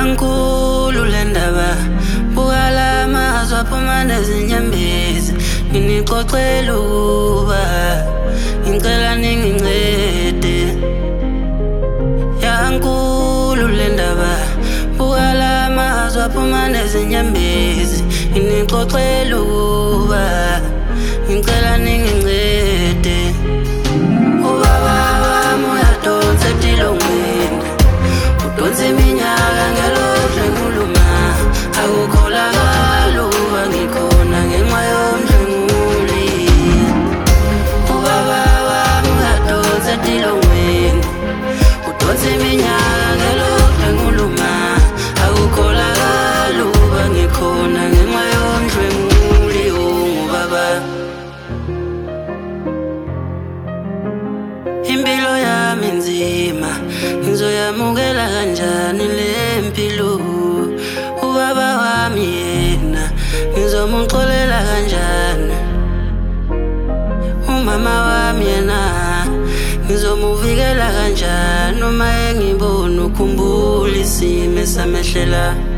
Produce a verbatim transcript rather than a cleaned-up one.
Yankulu le ndaba buka la mazwi aphuma nezinyembezi nginixoxela ukuba ngicela ningincede. Yankulu le ndaba buka la mazwi aphuma nezinyembezi nginixoxela ukuba ngicela ningincede. Ubaba wami uyadonsa etilongweni, udonsa iminyaka ngelokhu ngikhuluma, akukholakali ukuba ngikhona ngenxa yomdlwenguli. Ubaba wami uyadonsa etilongweni, udonsa iminyaka ngelokhu ngikhuluma, akukholakali ukuba ngikhona ngenxa yomdlwenguli. Ungubaba. Impilo yami nzima ngizoyamukela kanjani le mpilo? Ubaba wami yena ngizomuxolela kanjani? Umama wami yena ngizomuvikela kanjani uma engibona ukhumbula isimo esamehlela?